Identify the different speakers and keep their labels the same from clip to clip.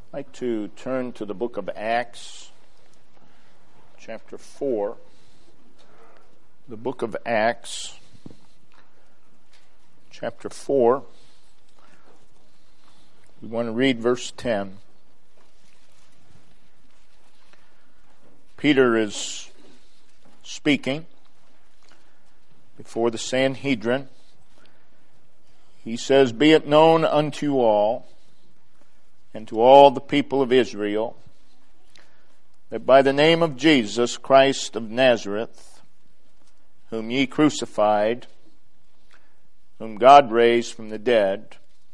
Speaker 1: I'd like to turn to the book of Acts, chapter 4. The book of Acts, chapter 4. We want to read verse 10. Peter is speaking before the Sanhedrin. He says, "Be it known unto all, and to all the people of Israel, that by the name of Jesus Christ of Nazareth, whom ye crucified, whom God raised from the dead,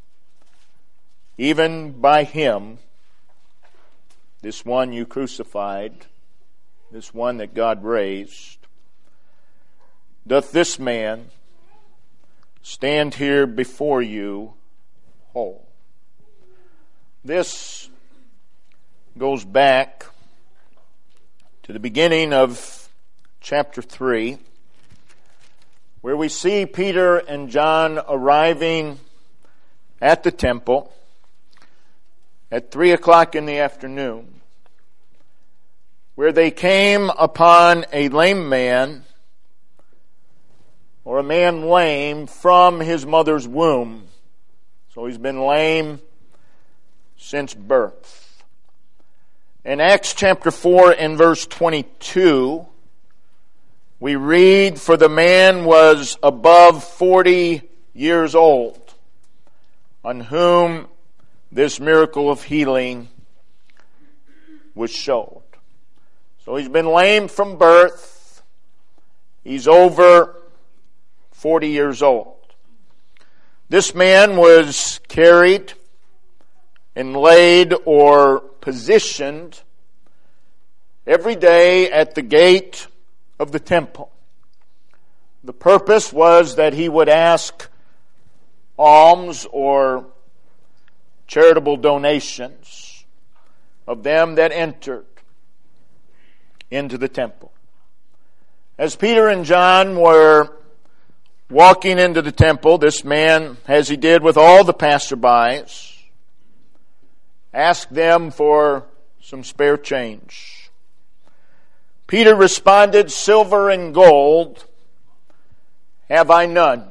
Speaker 1: even by him, this one you crucified, this one that God raised, doth this man stand here before you whole." This goes back to the beginning of chapter 3, where we see Peter and John arriving at the temple at 3 o'clock in the afternoon, where they came upon a lame man, or a man lame from his mother's womb. So he's been lame since birth. In Acts chapter 4 and verse 22, we read, "For the man was above 40 years old, on whom this miracle of healing was showed." So he's been lame from birth. He's over 40 years old. This man was carried and laid or positioned every day at the gate of the temple. The purpose was that he would ask alms or charitable donations of them that entered into the temple. As Peter and John were walking into the temple, this man, as he did with all the passerbys, asked them for some spare change. Peter responded, "Silver and gold have I none,"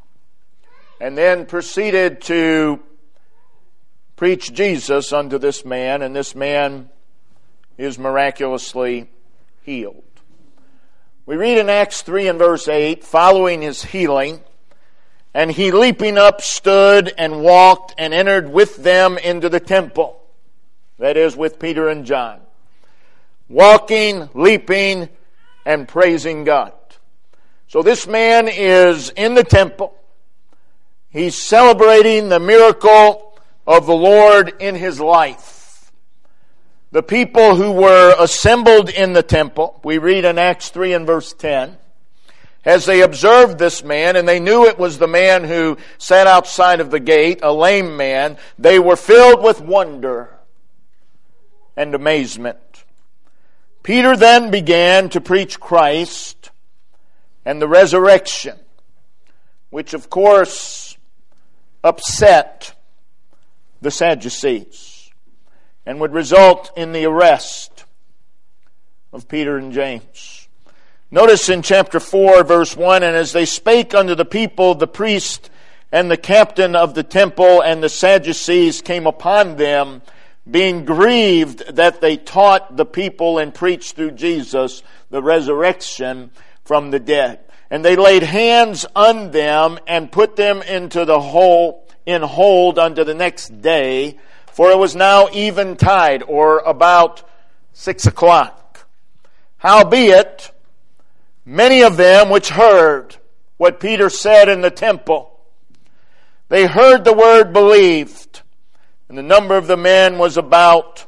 Speaker 1: and then proceeded to preach Jesus unto this man, and this man is miraculously healed. We read in Acts 3 and verse 8, following his healing, "And he leaping up stood and walked and entered with them into the temple." That is, with Peter and John. Walking, leaping, and praising God. So this man is in the temple. He's celebrating the miracle of the Lord in his life. The people who were assembled in the temple, we read in Acts 3 and verse 10, as they observed this man, and they knew it was the man who sat outside of the gate, a lame man, they were filled with wonder and amazement. Peter then began to preach Christ and the resurrection, which of course upset the Sadducees and would result in the arrest of Peter and James. Notice in chapter 4, verse 1, "And as they spake unto the people, the priest and the captain of the temple and the Sadducees came upon them, being grieved that they taught the people and preached through Jesus the resurrection from the dead. And they laid hands on them and put them into the hold unto the next day, for it was now eventide," or about 6 o'clock. "Howbeit, many of them which heard what Peter said in the temple, they heard the word, believed, and the number of the men was about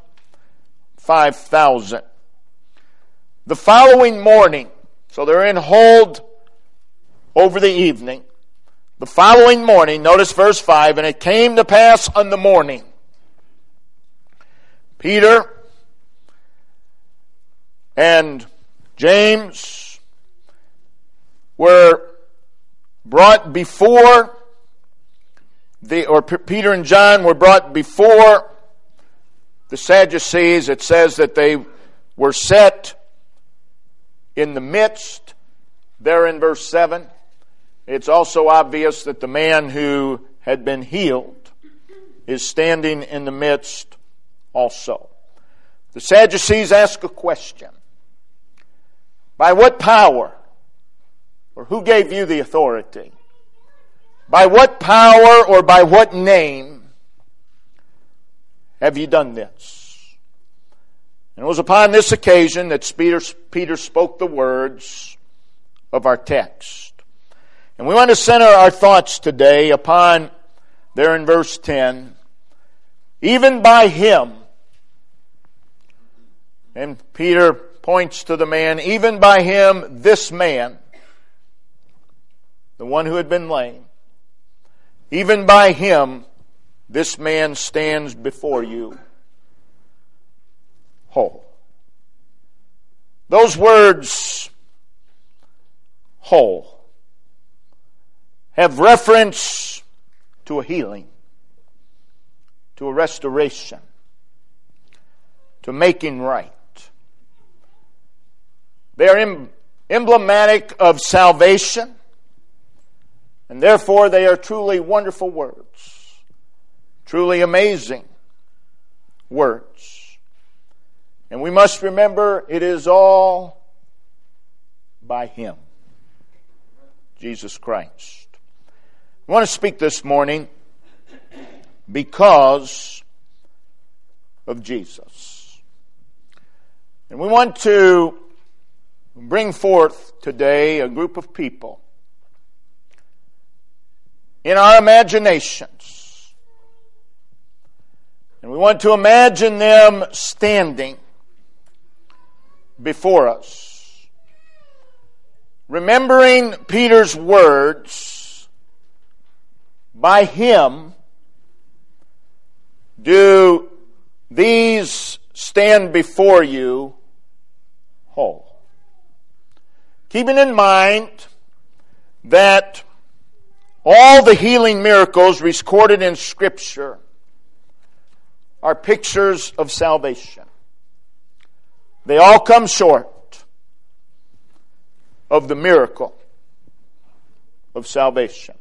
Speaker 1: 5,000. The following morning," so they're in hold over the evening. "The following morning," notice verse 5, "and it came to pass on the morning, Peter and James were brought before Peter and John were brought before The Sadducees, it says that they were set in the midst, there in verse 7. It's also obvious that the man who had been healed is standing in the midst also. The Sadducees ask a question. By what power, or who gave you the authority? By what power or by what name have you done this? And it was upon this occasion that Peter spoke the words of our text. And we want to center our thoughts today upon, there in verse 10, even by him. And Peter points to the man, even by him, this man, the one who had been lame, even by him, this man stands before you whole. Those words, whole, have reference to a healing, to a restoration, to making right. They are emblematic of salvation, and therefore they are truly wonderful words, truly amazing words. And we must remember it is all by him, Jesus Christ. I want to speak this morning because of Jesus. And we want to bring forth today a group of people in our imaginations. And we want to imagine them standing before us, remembering Peter's words, by him do these stand before you whole. Keeping in mind that all the healing miracles recorded in Scripture are pictures of salvation. They all come short of the miracle of salvation.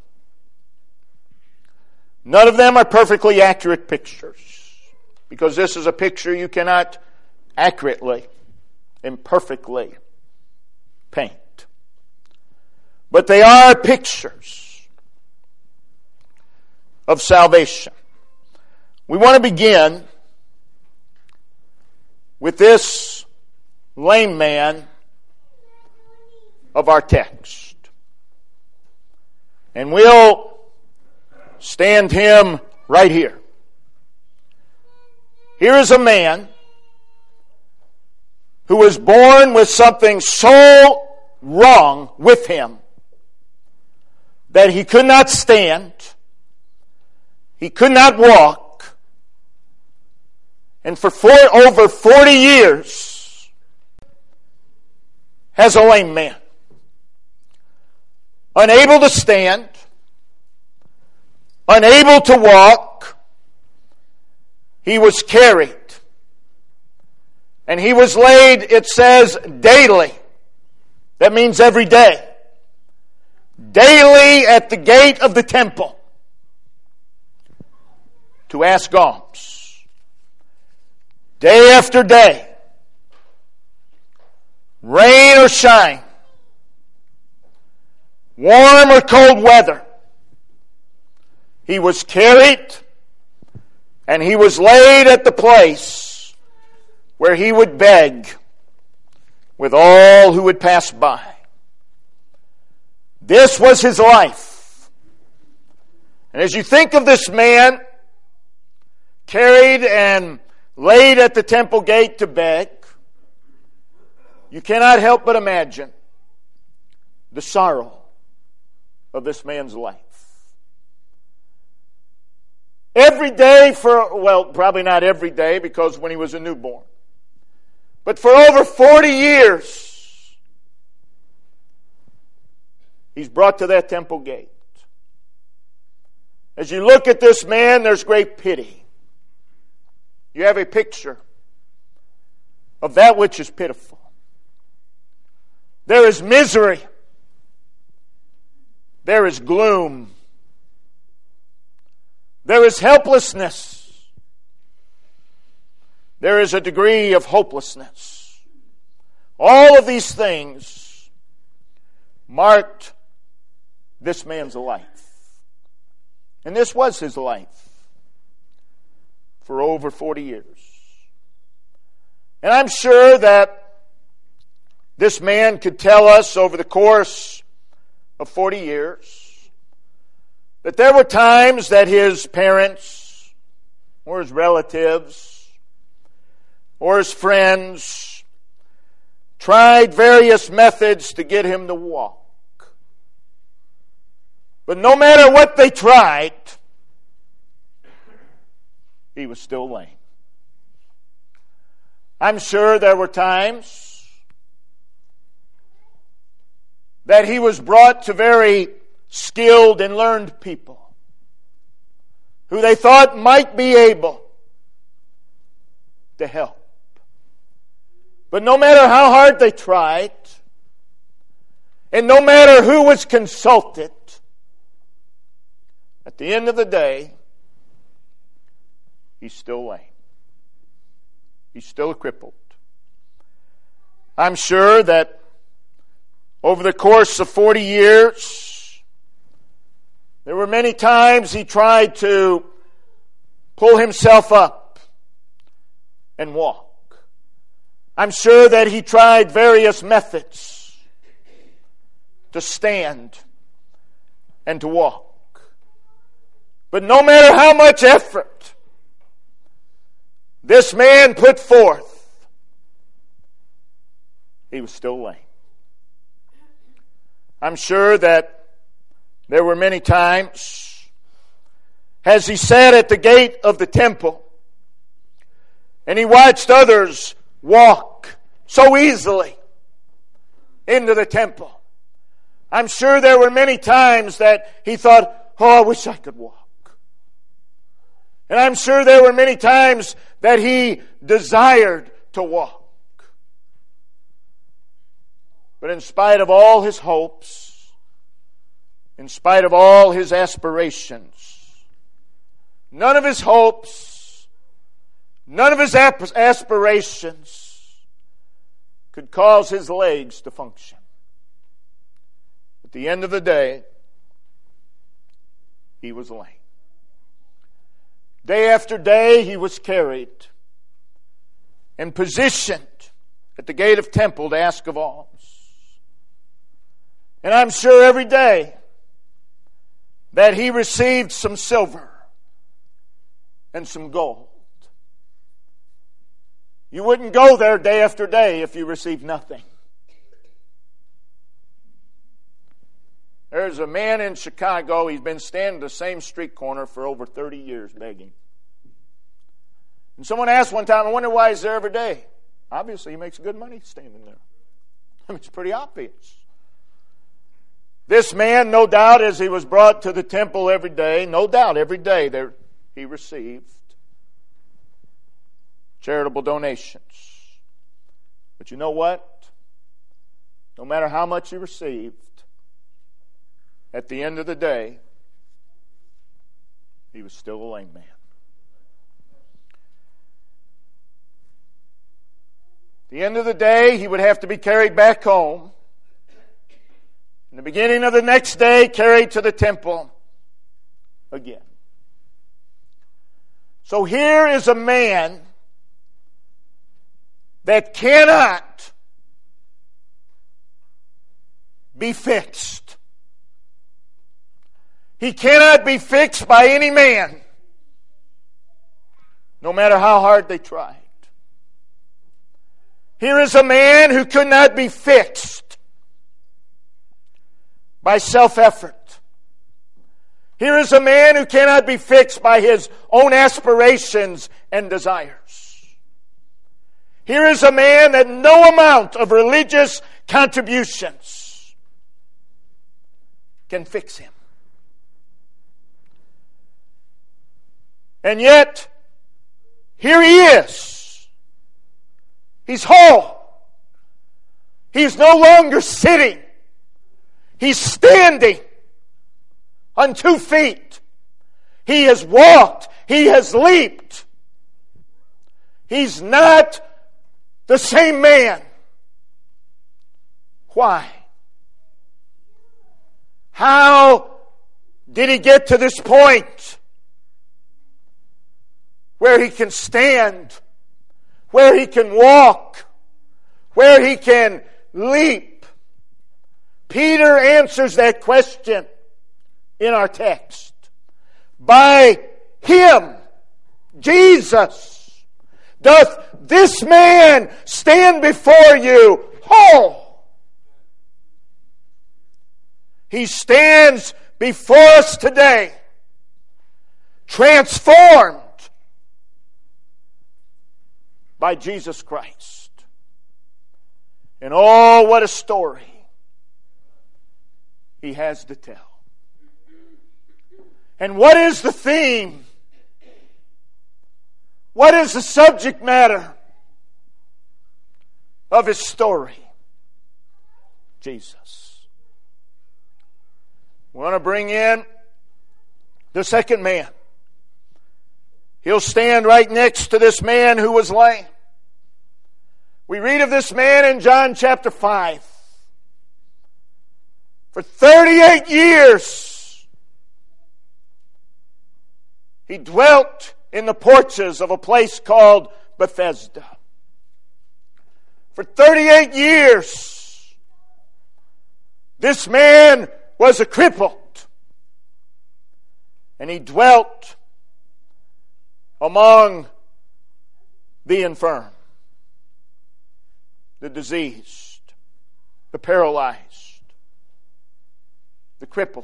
Speaker 1: None of them are perfectly accurate pictures, because this is a picture you cannot accurately and perfectly paint. But they are pictures of salvation. We want to begin with this lame man of our text. And we'll stand him right here. Here is a man who was born with something so wrong with him that he could not stand, he could not walk, and for over 40 years as a lame man, unable to stand, unable to walk, he was carried. And he was laid, it says, daily. That means every day. Daily at the gate of the temple to ask alms. Day after day. Rain or shine. Warm or cold weather. He was carried and he was laid at the place where he would beg with all who would pass by. This was his life. And as you think of this man carried and laid at the temple gate to beg, you cannot help but imagine the sorrow of this man's life. Every day probably not every day, because when he was a newborn, but for over 40 years, he's brought to that temple gate. As you look at this man, there's great pity. you have a picture of that which is pitiful. There is misery. There is gloom. There is helplessness. There is a degree of hopelessness. All of these things marked this man's life. And this was his life for over 40 years. And I'm sure that this man could tell us over the course of 40 years that there were times that his parents or his relatives or his friends tried various methods to get him to walk. But no matter what they tried, he was still lame. I'm sure there were times that he was brought to very skilled and learned people who they thought might be able to help. But no matter how hard they tried, and no matter who was consulted, at the end of the day, he's still lame. He's still crippled. I'm sure that over the course of 40 years, there were many times he tried to pull himself up and walk. I'm sure that he tried various methods to stand and to walk. But no matter how much effort this man put forth, he was still lame. I'm sure that there were many times as he sat at the gate of the temple and he watched others walk so easily into the temple. I'm sure there were many times that he thought, oh, I wish I could walk. And I'm sure there were many times that he desired to walk. But in spite of all his hopes, in spite of all his aspirations, none of his hopes, none of his aspirations could cause his legs to function. At the end of the day, he was lame. Day after day, he was carried and positioned at the gate of temple to ask of alms. And I'm sure every day that he received some silver and some gold. You wouldn't go there day after day if you received nothing. There's a man in Chicago, he's been standing the same street corner for over 30 years begging. And someone asked one time, I wonder why he's there every day. Obviously, he makes good money standing there. I mean, it's pretty obvious. This man, no doubt, as he was brought to the temple every day, no doubt every day there he received charitable donations. But you know what? No matter how much he received, at the end of the day, he was still a lame man. At the end of the day, he would have to be carried back home. In the beginning of the next day, carried to the temple again. So here is a man that cannot be fixed. He cannot be fixed by any man, no matter how hard they tried. Here is a man who could not be fixed by self-effort. Here is a man who cannot be fixed by his own aspirations and desires. Here is a man that no amount of religious contributions can fix him. And yet, Here he is. He's whole. He's no longer sitting. He's standing on 2 feet. He has walked. He has leaped. He's not the same man. Why? How did he get to this point where he can stand, where he can walk, where he can leap? Peter answers that question in our text. By Him, Jesus, doth this man stand before you whole. He stands before us today, transformed by Jesus Christ. And oh, what a story he has to tell. And what is the theme? What is the subject matter of his story? Jesus. We want to bring in the second man. He'll stand right next to this man who was lame. We read of this man in John chapter 5. For 38 years, he dwelt in the porches of a place called Bethesda. For 38 years, this man was a crippled. And he dwelt among the infirm, the diseased, the paralyzed, the crippled,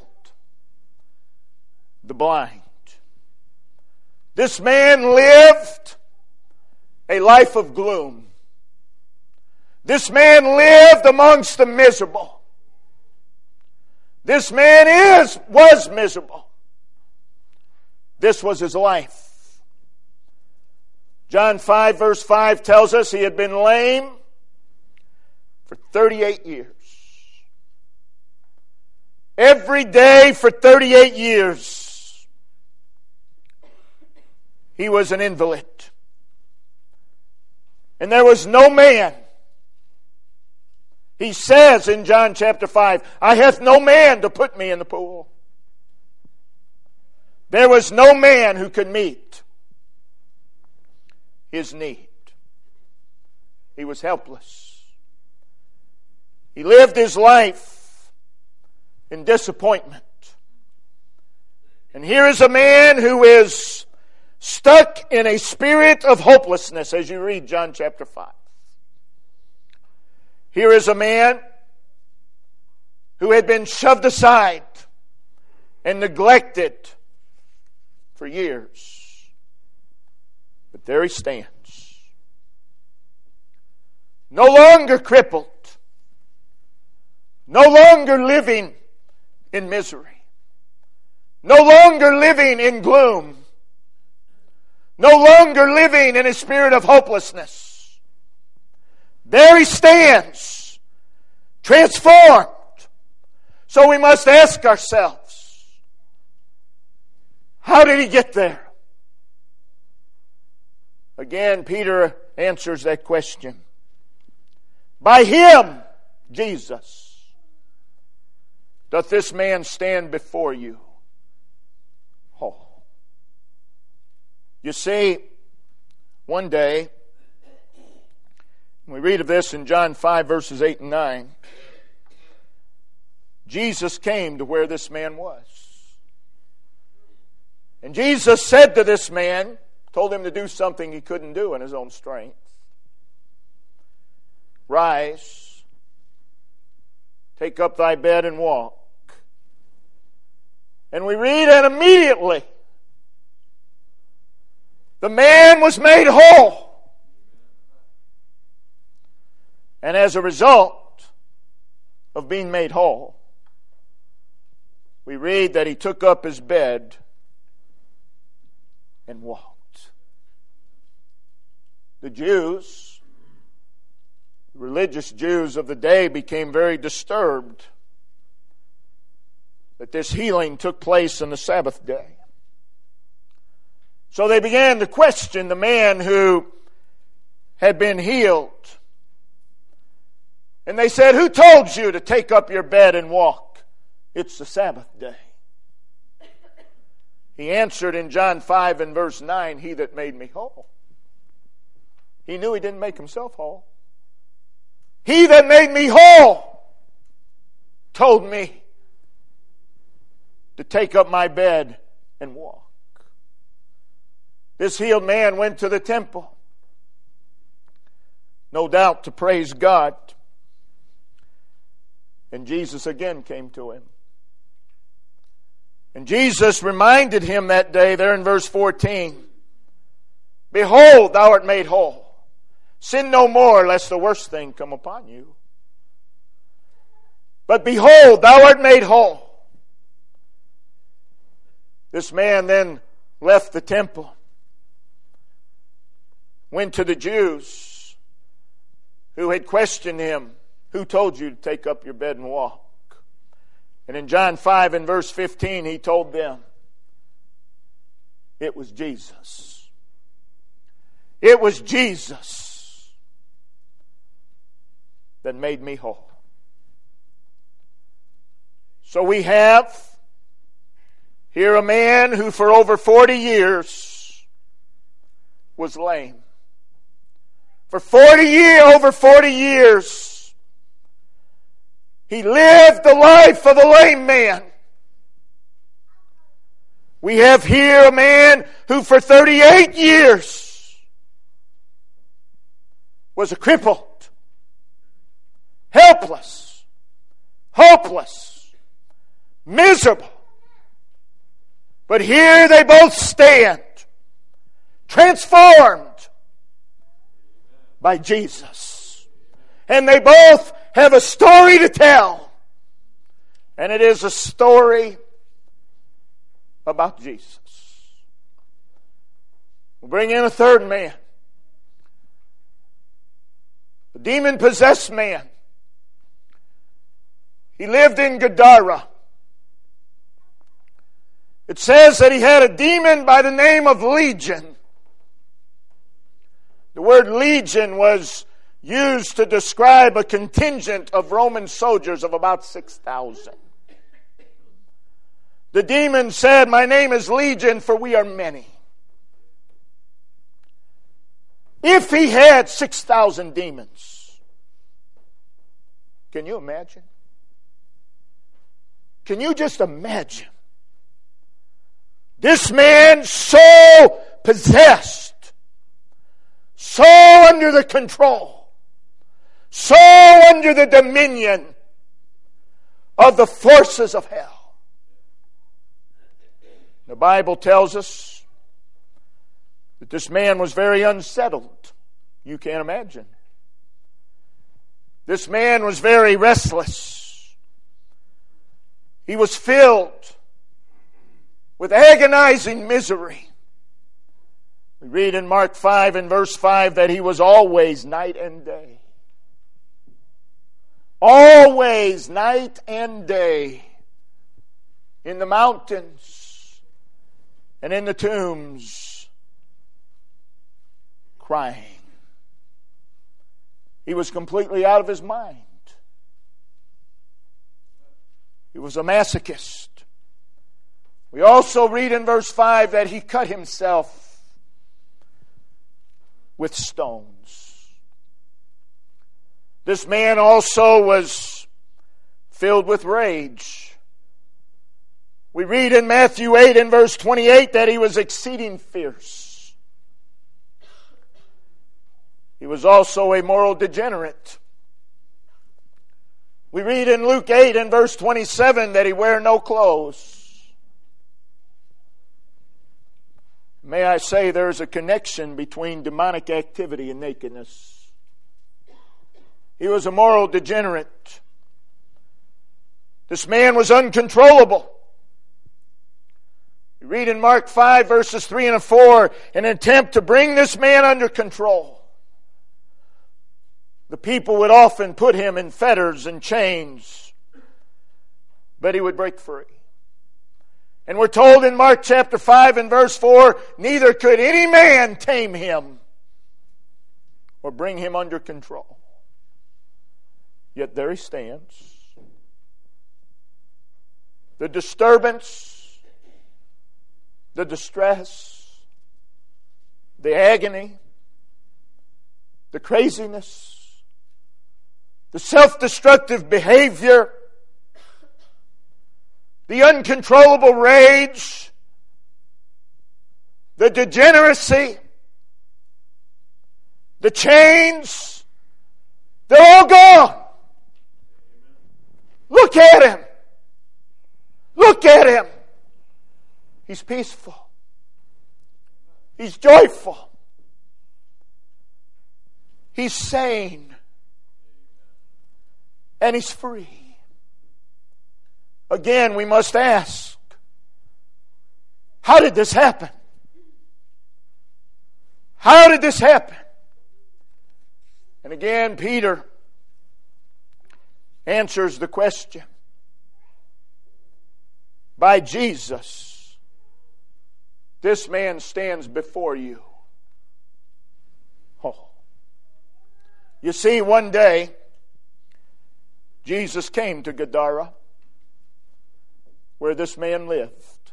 Speaker 1: the blind. This man lived a life of gloom. This man lived amongst the miserable. This man was miserable. This was his life. John 5 verse 5 tells us he had been lame for 38 years. Every day for 38 years, he was an invalid. And there was no man. He says in John chapter 5, I have no man to put me in the pool. There was no man who could meet his need. He was helpless. He lived his life in disappointment. And here is a man who is stuck in a spirit of hopelessness as you read John chapter 5. Here is a man who had been shoved aside and neglected for years. But there he stands. No longer crippled. No longer living in misery. No longer living in gloom. No longer living in a spirit of hopelessness. There he stands, transformed. So we must ask ourselves, how did he get there? Again, Peter answers that question. By him, Jesus, doth this man stand before you whole. You see, one day, we read of this in John 5 verses 8 and 9. Jesus came to where this man was. And Jesus said to this man, told him to do something he couldn't do in his own strength. Rise, take up thy bed and walk. And we read, and immediately the man was made whole. And as a result of being made whole, we read that he took up his bed and walked. The Jews, the religious Jews of the day, became very disturbed that this healing took place on the Sabbath day. So they began to question the man who had been healed. And they said, "Who told you to take up your bed and walk? It's the Sabbath day." He answered in John 5 and verse 9, "He that made me whole." He knew he didn't make himself whole. "He that made me whole told me to take up my bed and walk." This healed man went to the temple, no doubt to praise God. And Jesus again came to him. And Jesus reminded him that day, there in verse 14, "Behold, thou art made whole. Sin no more, lest the worst thing come upon you. But behold, thou art made whole." This man then left the temple, went to the Jews who had questioned him, "Who told you to take up your bed and walk?" And in John 5 and verse 15, he told them, it was Jesus. It was Jesus that made me whole. So we have here a man who for over 40 years was lame. For over 40 years, he lived the life of a lame man. We have here a man who for 38 years was a crippled, helpless, hopeless, miserable. But here they both stand, transformed by Jesus. And they both have a story to tell. And it is a story about Jesus. We'll bring in a third man. A demon-possessed man. He lived in Gadara. It says that he had a demon by the name of Legion. The word legion was used to describe a contingent of Roman soldiers of about 6,000. The demon said, "My name is Legion, for we are many." If he had 6,000 demons, can you imagine? Can you just imagine? This man so possessed, so under the control, so under the dominion of the forces of hell. The Bible tells us that this man was very unsettled. You can't imagine. This man was very restless. He was filled with agonizing misery. We read in Mark 5 and verse 5 that he was always night and day. Always night and day in the mountains and in the tombs crying. He was completely out of his mind. He was a masochist. We also read in verse 5 that he cut himself with stones. This man also was filled with rage. We read in Matthew 8 and verse 28 that he was exceeding fierce. He was also a moral degenerate. We read in Luke 8 and verse 27 that he wear no clothes. May I say there's a connection between demonic activity and nakedness. He was a moral degenerate. This man was uncontrollable. We read in Mark 5 verses 3 and 4 an attempt to bring this man under control. The people would often put him in fetters and chains, but he would break free. And we're told in Mark chapter 5 and verse 4, neither could any man tame him or bring him under control. Yet there he stands. The disturbance, the distress, the agony, the craziness, the self-destructive behavior, the uncontrollable rage, the degeneracy, the chains, they're all gone. Look at him. Look at him. He's peaceful. He's joyful. He's sane. And he's free. Again, we must ask, how did this happen? How did this happen? And again, Peter answers the question. By Jesus, this man stands before you. Oh. You see, one day, Jesus came to Gadara, where this man lived.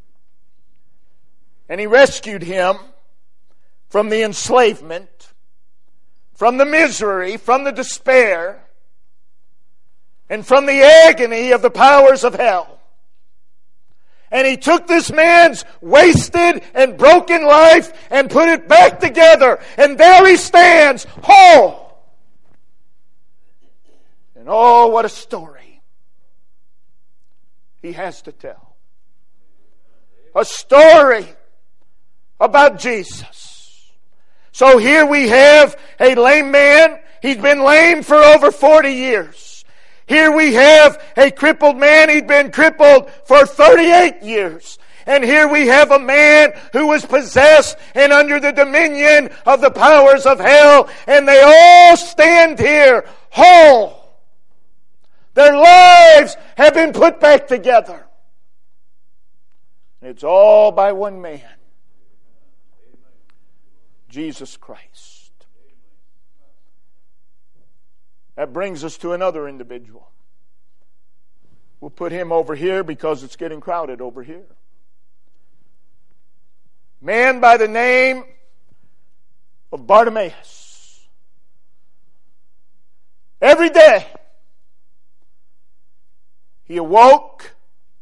Speaker 1: And he rescued him from the enslavement, from the misery, from the despair, and from the agony of the powers of hell. And he took this man's wasted and broken life and put it back together. And there he stands, whole. And oh, what a story he has to tell. A story about Jesus. So here we have a lame man. He's been lame for over 40 years. Here we have a crippled man. He'd been crippled for 38 years. And here we have a man who was possessed and under the dominion of the powers of hell. And they all stand here whole. Their lives have been put back together. And it's all by one man. Jesus Christ. That brings us to another individual. We'll put him over here because it's getting crowded over here. Man by the name of Bartimaeus. Every day, he awoke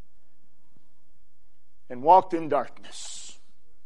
Speaker 1: and walked in darkness.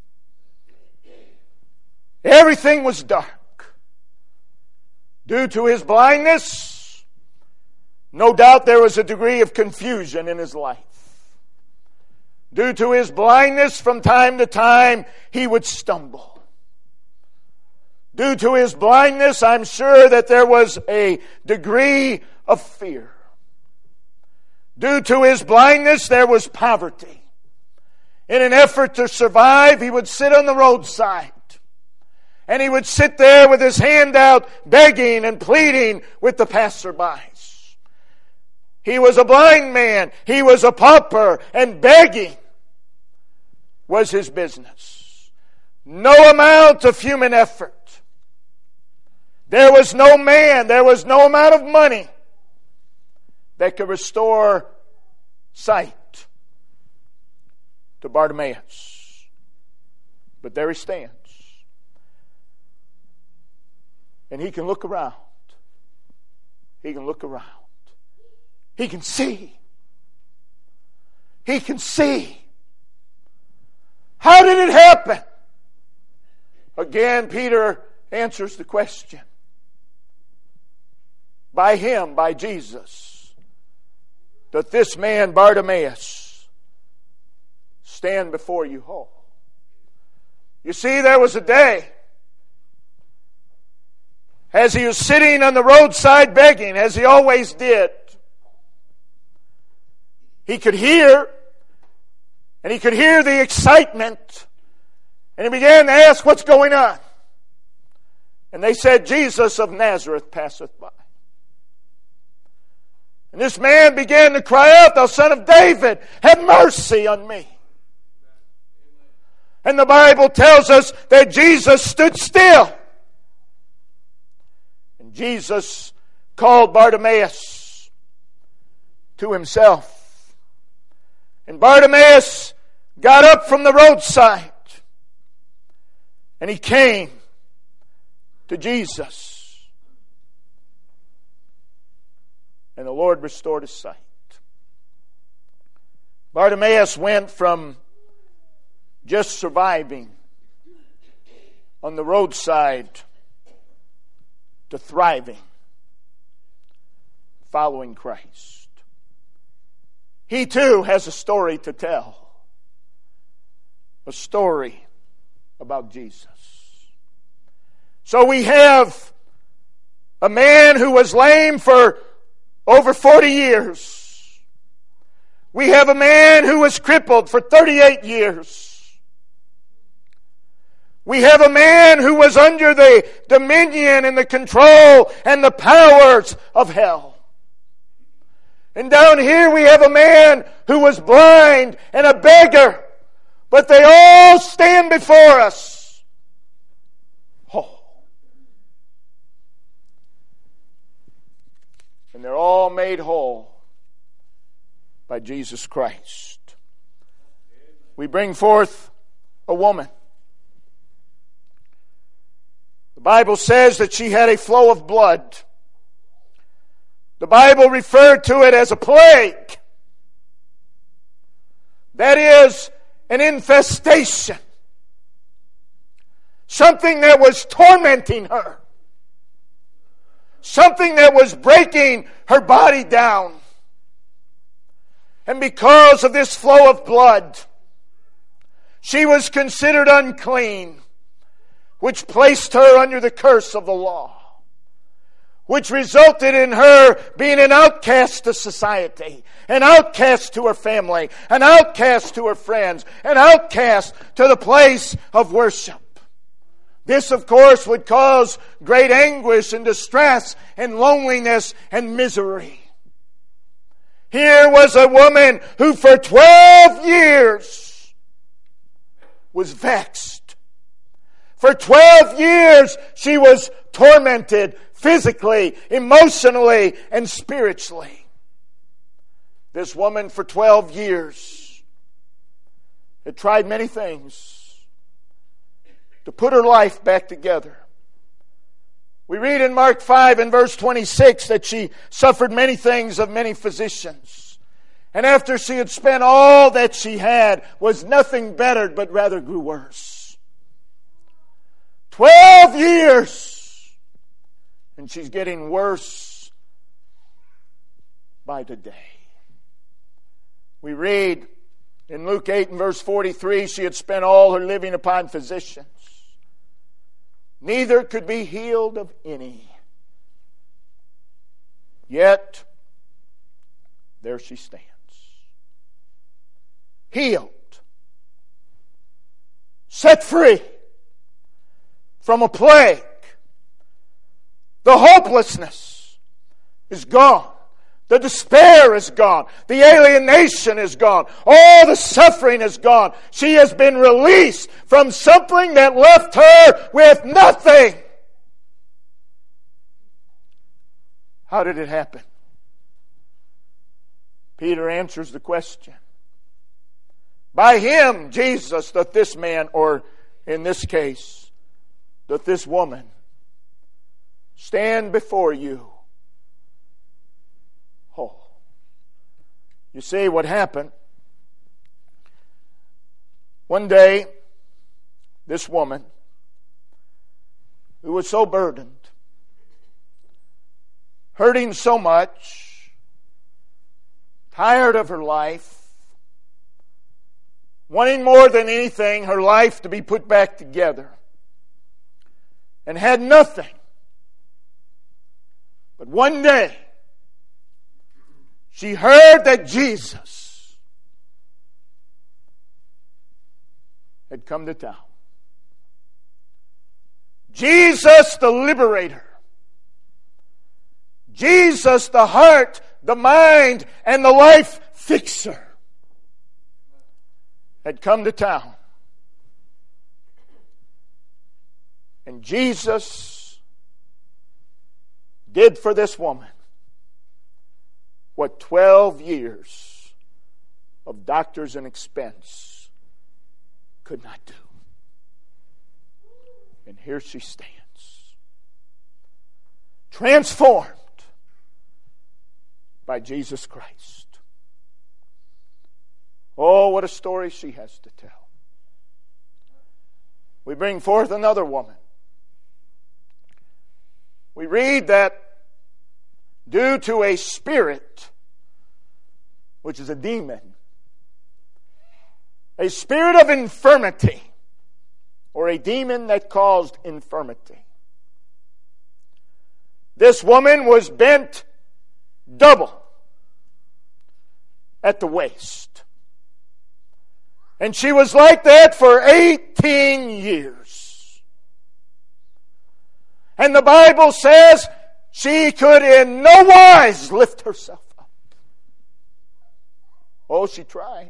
Speaker 1: Everything was dark. Due to his blindness, no doubt there was a degree of confusion in his life. Due to his blindness, from time to time, he would stumble. Due to his blindness, I'm sure that there was a degree of fear. Due to his blindness, there was poverty. In an effort to survive, he would sit on the roadside. And he would sit there with his hand out, begging and pleading with the passerbys. He was a blind man. He was a pauper. And begging was his business. No amount of human effort. There was no man, there was no amount of money that could restore sight to Bartimaeus. But there he stands. And he can look around. He can look around. He can see. He can see. How did it happen? Again, Peter answers the question. By him, by Jesus, doth this man Bartimaeus stand before you whole. You see, there was a day as he was sitting on the roadside begging, as he always did. He could hear, and he could hear the excitement, and he began to ask, what's going on? And they said, Jesus of Nazareth passeth by. And this man began to cry out, Thou Son of David, have mercy on me. And the Bible tells us that Jesus stood still. And Jesus called Bartimaeus to himself. And Bartimaeus got up from the roadside. And he came to Jesus. And the Lord restored his sight. Bartimaeus went from just surviving on the roadside to thriving, following Christ. He too has a story to tell. A story about Jesus. So we have a man who was lame for over 40 years. We have a man who was crippled for 38 years. We have a man who was under the dominion and the control and the powers of hell. And down here we have a man who was blind and a beggar. But they all stand before us whole. And they're all made whole by Jesus Christ. We bring forth a woman. The Bible says that she had a flow of blood. The Bible referred to it as a plague. That is an infestation. Something that was tormenting her. Something that was breaking her body down. And because of this flow of blood, she was considered unclean, which placed her under the curse of the law, which resulted in her being an outcast to society, an outcast to her family, an outcast to her friends, an outcast to the place of worship. This, of course, would cause great anguish and distress and loneliness and misery. Here was a woman who for 12 years was vexed. For 12 years she was tormented physically, emotionally, and spiritually. This woman for 12 years had tried many things to put her life back together. We read in Mark 5 and verse 26 that she suffered many things of many physicians. And after she had spent all that she had, was nothing bettered, but rather grew worse. 12 years! And she's getting worse by the day. We read in Luke 8 and verse 43, she had spent all her living upon physicians. Neither could be healed of any. Yet, there she stands. Healed. Set free from a plague. The hopelessness is gone. The despair is gone. The alienation is gone. All the suffering is gone. She has been released from something that left her with nothing. How did it happen? Peter answers the question. By him, Jesus, doth this man, or in this case, doth this woman, stand before you whole. You see what happened? One day, this woman, who was so burdened, hurting so much, tired of her life, wanting more than anything her life to be put back together, and had nothing. But one day, she heard that Jesus had come to town. Jesus the liberator. Jesus the heart, the mind, and the life fixer had come to town. And Jesus did for this woman what 12 years of doctors and expense could not do. And here she stands, transformed by Jesus Christ. Oh, what a story she has to tell. We bring forth another woman. We read that due to a spirit, which is a demon, a spirit of infirmity, or a demon that caused infirmity. This woman was bent double at the waist. And she was like that for 18 years. And the Bible says she could in no wise lift herself up. Oh, she tried.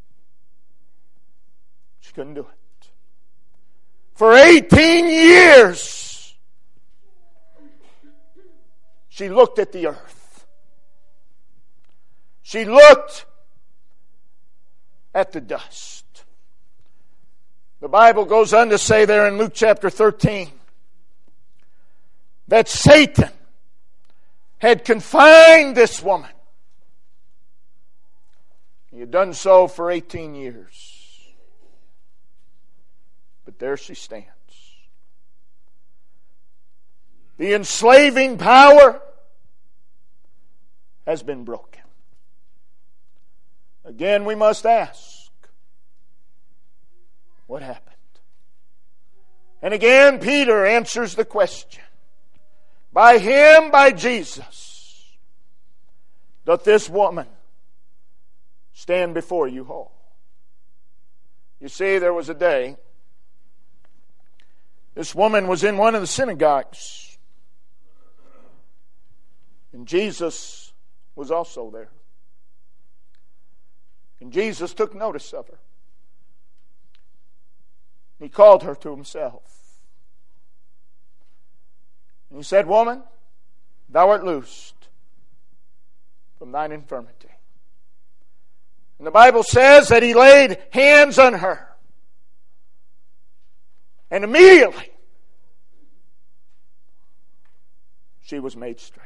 Speaker 1: She couldn't do it. For 18 years, she looked at the earth. She looked at the dust. The Bible goes on to say there in Luke chapter 13 that Satan had confined this woman. He had done so for 18 years. But there she stands. The enslaving power has been broken. Again, we must ask, what happened? And again, Peter answers the question. By Him, by Jesus, doth this woman stand before you whole. You see, there was a day, this woman was in one of the synagogues, and Jesus was also there. And Jesus took notice of her. He called her to Himself. And He said, Woman, thou art loosed from thine infirmity. And the Bible says that He laid hands on her. And immediately, she was made straight.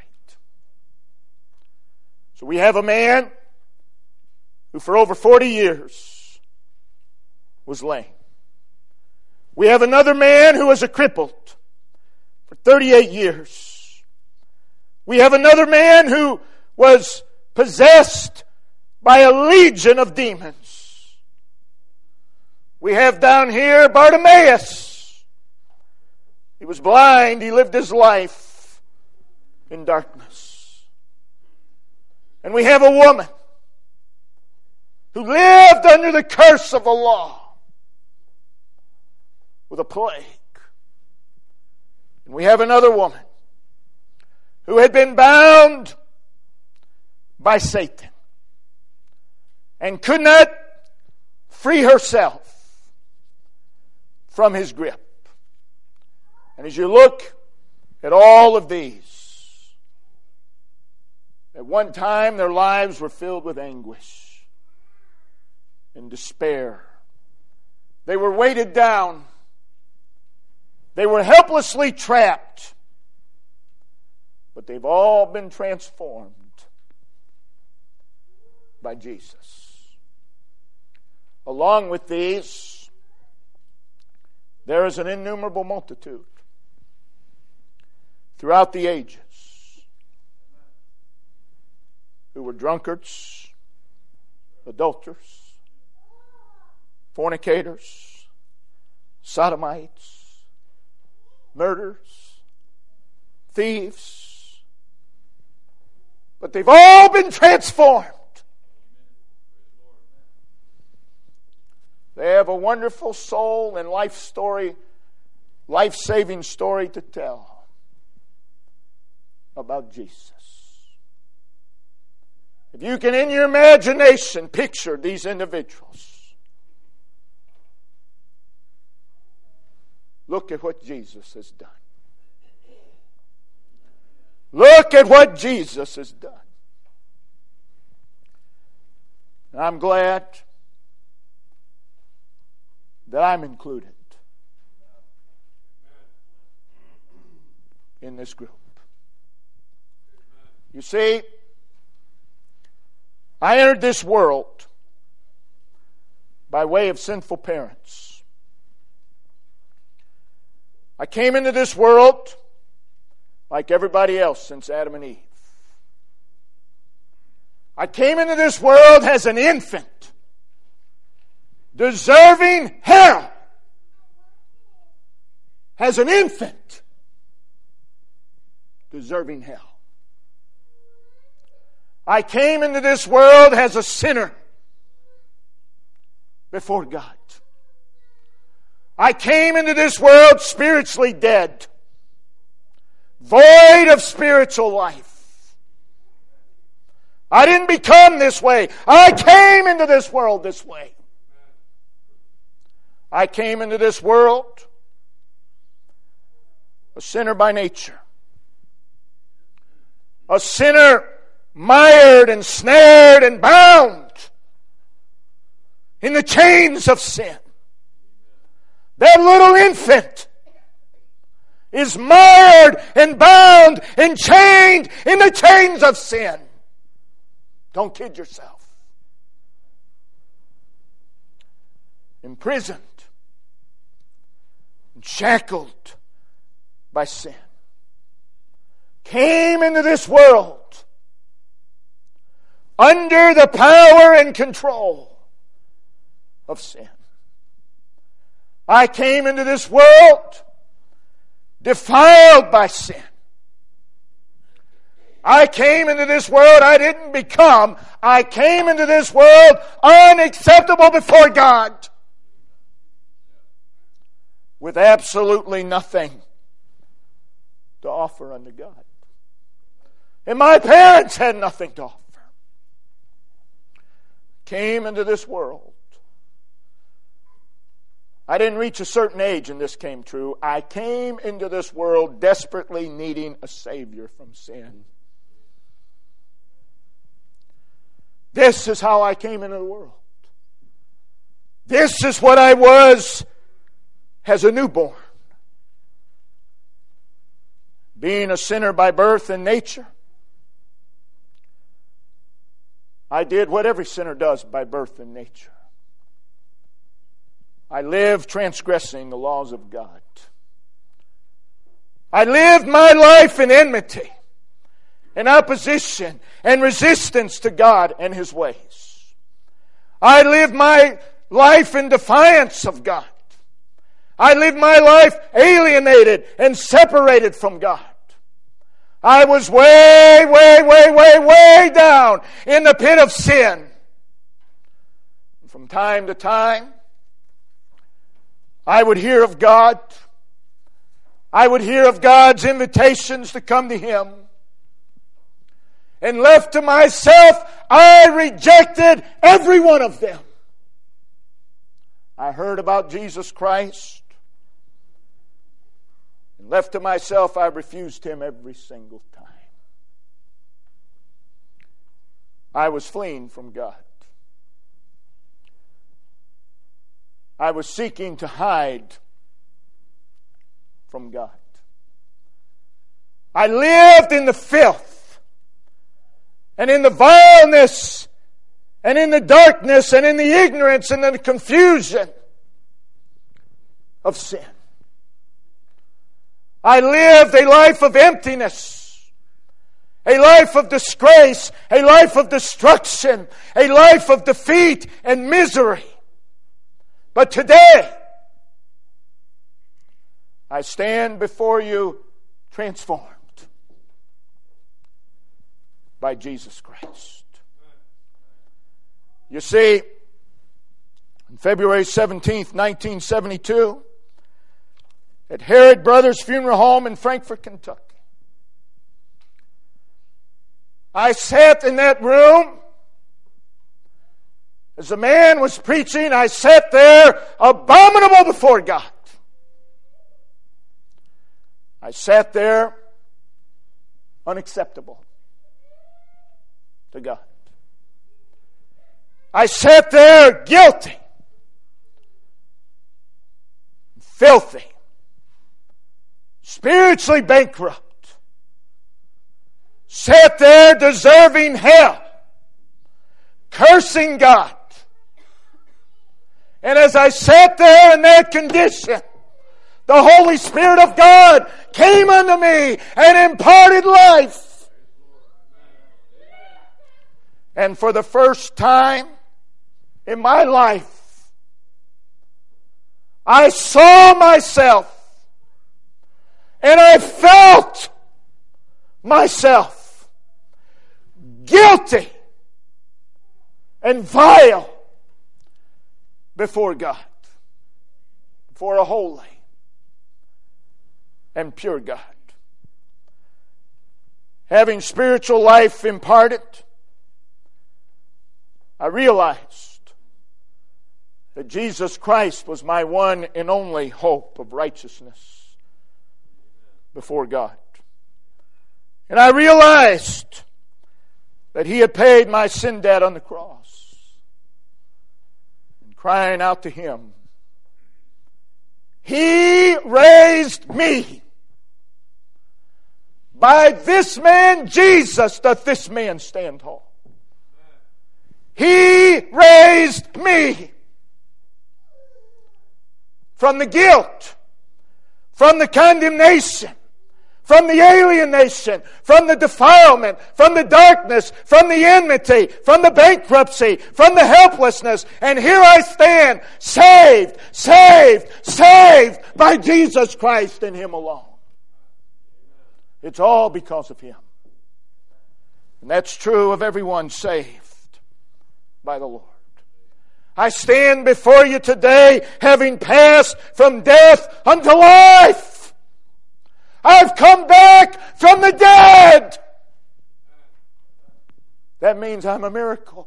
Speaker 1: So we have a man who for over 40 years was lame. We have another man who was a crippled for 38 years. We have another man who was possessed by a legion of demons. We have down here Bartimaeus. He was blind. He lived his life in darkness. And we have a woman who lived under the curse of the law with a plague. And we have another woman who had been bound by Satan and could not free herself from his grip. And as you look at all of these, at one time their lives were filled with anguish and despair. They were weighted down. They were helplessly trapped. But they've all been transformed by Jesus. Along with these, there is an innumerable multitude throughout the ages who were drunkards, adulterers, fornicators, sodomites, murderers, thieves. But they've all been transformed. They have a wonderful soul and life story life-saving story to tell about Jesus. If you can, in your imagination, picture these individuals, look at what Jesus has done. Look at what Jesus has done. And I'm glad that I'm included in this group. You see, I entered this world by way of sinful parents. I came into this world like everybody else since Adam and Eve. I came into this world as an infant, deserving hell. As an infant, deserving hell. I came into this world as a sinner before God. I came into this world spiritually dead, void of spiritual life. I didn't become this way. I came into this world this way. I came into this world a sinner by nature. A sinner mired and snared and bound in the chains of sin. That little infant is mired and bound and chained in the chains of sin. Don't kid yourself. Imprisoned, shackled by sin. Came into this world under the power and control of sin. I came into this world defiled by sin. I came into this world, I didn't become. I came into this world unacceptable before God, with absolutely nothing to offer unto God. And my parents had nothing to offer. Came into this world. I didn't reach a certain age and this came true. I came into this world desperately needing a Savior from sin. This is how I came into the world. This is what I was as a newborn. Being a sinner by birth and nature, I did what every sinner does by birth and nature. I lived transgressing the laws of God. I lived my life in enmity and opposition and resistance to God and His ways. I lived my life in defiance of God. I lived my life alienated and separated from God. I was way down in the pit of sin. From time to time, I would hear of God. I would hear of God's invitations to come to Him. And left to myself, I rejected every one of them. I heard about Jesus Christ. And left to myself, I refused Him every single time. I was fleeing from God. I was seeking to hide from God. I lived in the filth and in the vileness and in the darkness and in the ignorance and in the confusion of sin. I lived a life of emptiness, a life of disgrace, a life of destruction, a life of defeat and misery. But today, I stand before you transformed by Jesus Christ. You see, on February 17th, 1972, at Herod Brothers Funeral Home in Frankfort, Kentucky. I sat in that room as the man was preaching. I sat there abominable before God. I sat there unacceptable to God. I sat there guilty, filthy, spiritually bankrupt. Sat there deserving hell, cursing God. And as I sat there in that condition, the Holy Spirit of God came unto me and imparted life. And for the first time in my life, I saw myself and I felt myself guilty and vile before God, before a holy and pure God. Having spiritual life imparted, I realized that Jesus Christ was my one and only hope of righteousness before God. And I realized that He had paid my sin debt on the cross. And crying out to Him, He raised me. By this man Jesus doth this man stand tall. He raised me from the guilt, from the condemnation, from the alienation, from the defilement, from the darkness, from the enmity, from the bankruptcy, from the helplessness. And here I stand, saved, saved, saved by Jesus Christ and Him alone. It's all because of Him. And that's true of everyone saved by the Lord. I stand before you today having passed from death unto life. I've come back from the dead. That means I'm a miracle.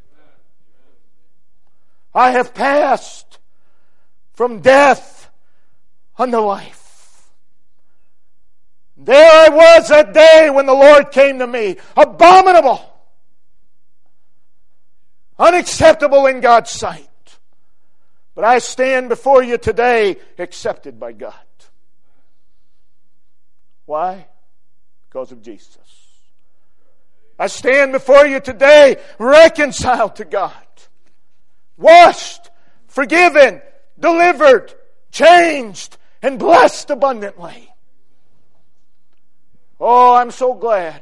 Speaker 1: I have passed from death unto life. There I was that day when the Lord came to me, abominable, unacceptable in God's sight. But I stand before you today accepted by God. Why? Because of Jesus. I stand before you today reconciled to God, washed, forgiven, delivered, changed, and blessed abundantly. Oh, I'm so glad.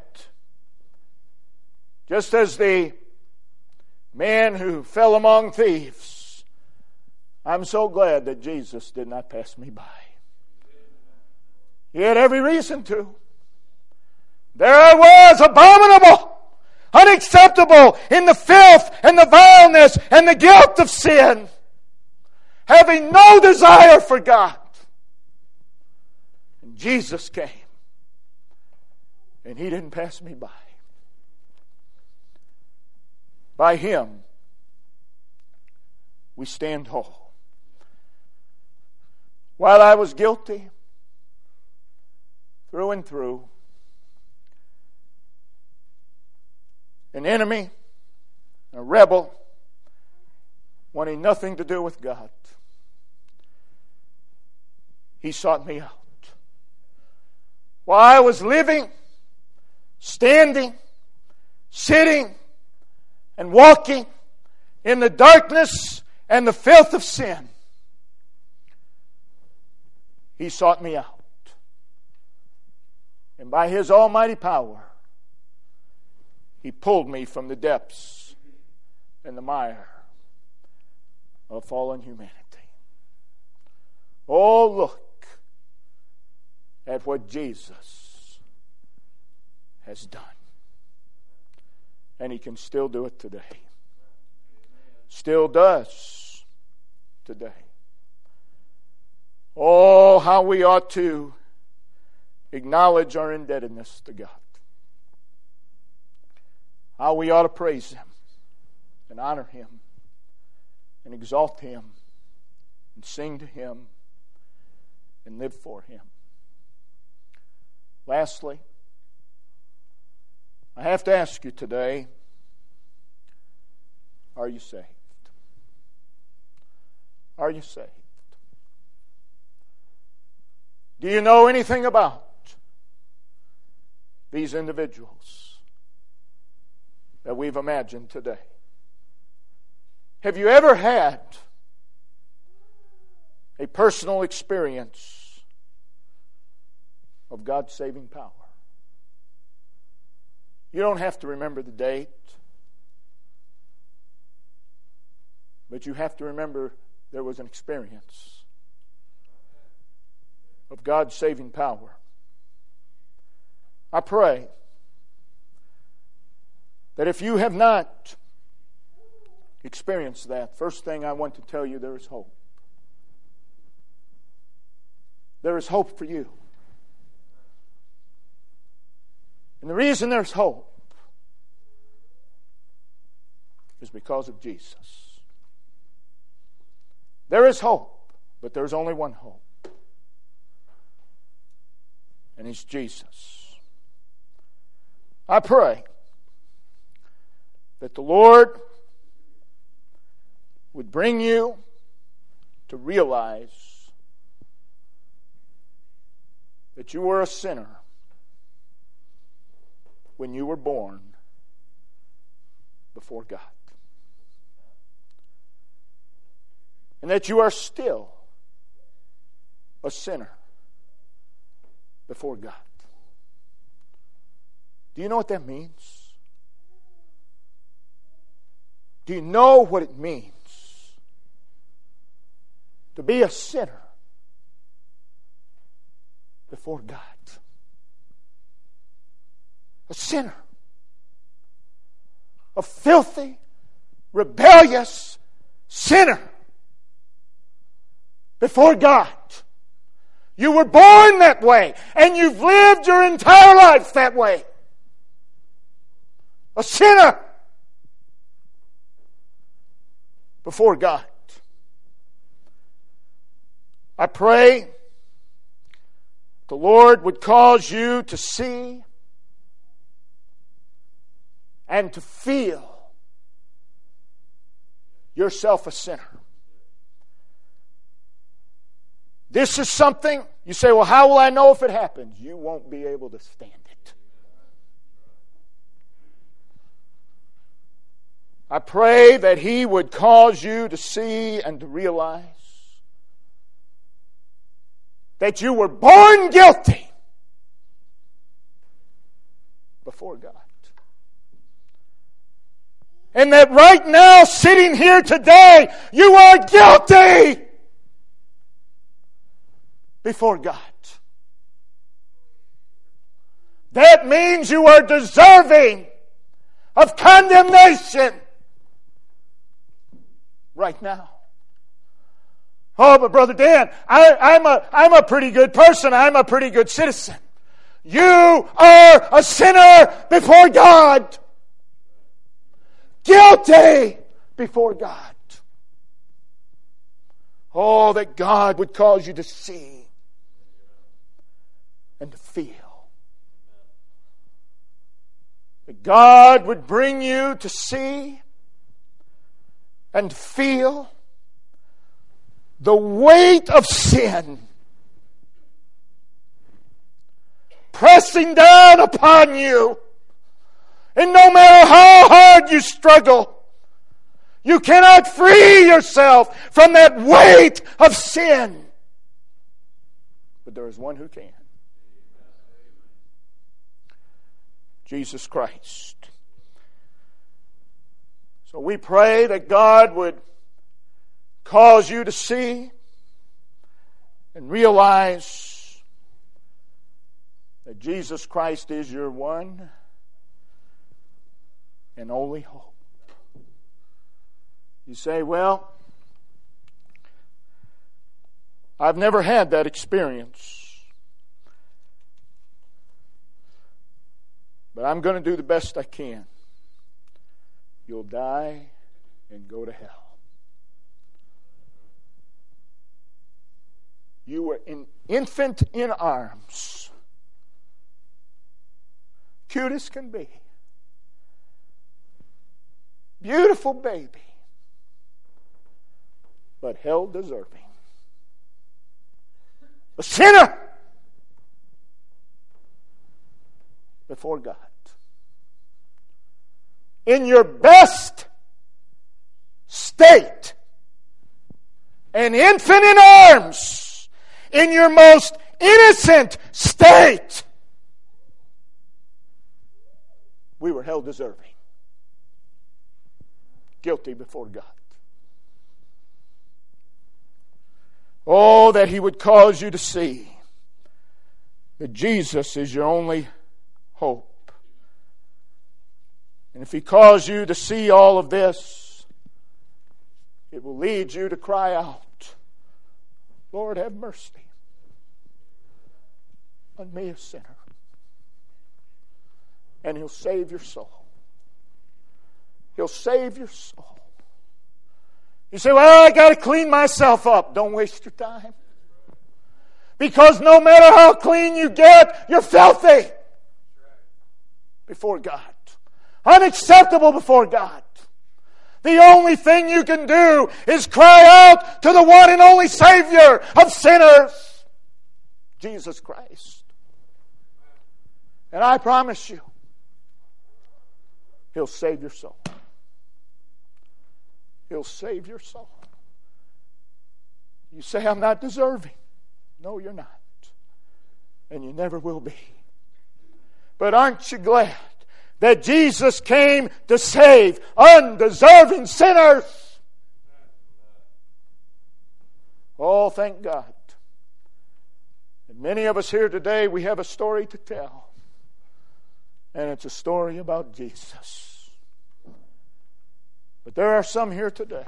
Speaker 1: Just as the man who fell among thieves, I'm so glad that Jesus did not pass me by. He had every reason to. There I was, abominable, unacceptable in the filth and the vileness and the guilt of sin, having no desire for God. And Jesus came, and He didn't pass me by. By Him, we stand whole. While I was guilty, through and through, an enemy, a rebel, wanting nothing to do with God, He sought me out. While I was living, standing, sitting, and walking in the darkness and the filth of sin, He sought me out. And by His almighty power, He pulled me from the depths and the mire of fallen humanity. Oh, look at what Jesus has done. And He can still do it today. Still does today. Oh, how we ought to acknowledge our indebtedness to God. How we ought to praise Him and honor Him and exalt Him and sing to Him and live for Him. Lastly, I have to ask you today, are you saved? Are you saved? Do you know anything about these individuals that we've imagined today? Have you ever had a personal experience of God's saving power? You don't have to remember the date, but you have to remember there was an experience of God's saving power. I pray that if you have not experienced that, first thing I want to tell you, there is hope. There is hope for you. And the reason there's hope is because of Jesus. There is hope, but there's only one hope. And He's Jesus. I pray that the Lord would bring you to realize that you were a sinner when you were born before God. And that you are still a sinner before God. Do you know what that means? Do you know what it means to be a sinner before God? A sinner. A filthy, rebellious sinner before God. You were born that way, and you've lived your entire life that way. A sinner before God. I pray the Lord would cause you to see and to feel yourself a sinner. This is something, you say, well, how will I know if it happens? You won't be able to stand it. I pray that He would cause you to see and to realize that you were born guilty before God. And that right now, sitting here today, you are guilty before God. That means you are deserving of condemnation right now. Oh, but Brother Dan, I'm a pretty good person. I'm a pretty good citizen. You are a sinner before God. Guilty before God. Oh, that God would cause you to see and to feel. That God would bring you to see and feel the weight of sin pressing down upon you. And no matter how hard you struggle, you cannot free yourself from that weight of sin. But there is one who can. Jesus Christ. So we pray that God would cause you to see and realize that Jesus Christ is your one and only hope. You say, well, I've never had that experience. But I'm going to do the best I can. You'll die and go to hell. You were an infant in arms. Cute as can be. Beautiful baby. But hell deserving. A sinner before God. In your best state. An infant in arms. In your most innocent state. We were hell deserving. Guilty before God. Oh, that He would cause you to see that Jesus is your only hope. And if He calls you to see all of this, it will lead you to cry out, Lord, have mercy on me, a sinner. And He'll save your soul. He'll save your soul. You say, well, I got to clean myself up. Don't waste your time. Because no matter how clean you get, you're filthy before God. Unacceptable before God. The only thing you can do is cry out to the one and only Savior of sinners, Jesus Christ. And I promise you, He'll save your soul. He'll save your soul. You say, I'm not deserving. No, you're not. And you never will be. But aren't you glad that Jesus came to save undeserving sinners? Oh, thank God. And many of us here today, we have a story to tell. And it's a story about Jesus. But there are some here today.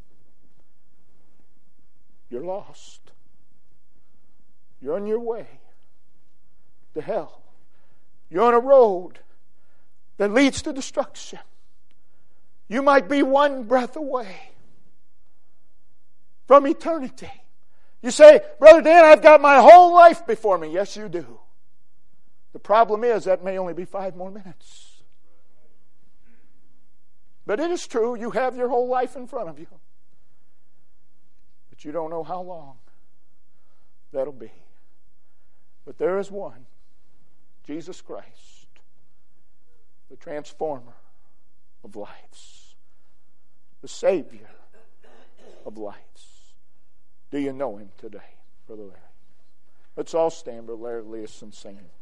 Speaker 1: You're lost. You're on your way to hell. You're on a road that leads to destruction. You might be one breath away from eternity. You say, Brother Dan, I've got my whole life before me. Yes, you do. The problem is that may only be 5 more minutes. But it is true, you have your whole life in front of you. But you don't know how long that'll be. But there is one, Jesus Christ, the transformer of lives, the Savior of lives. Do you know Him today, Brother Larry? Let's all stand, Brother Larry, lead us in singing.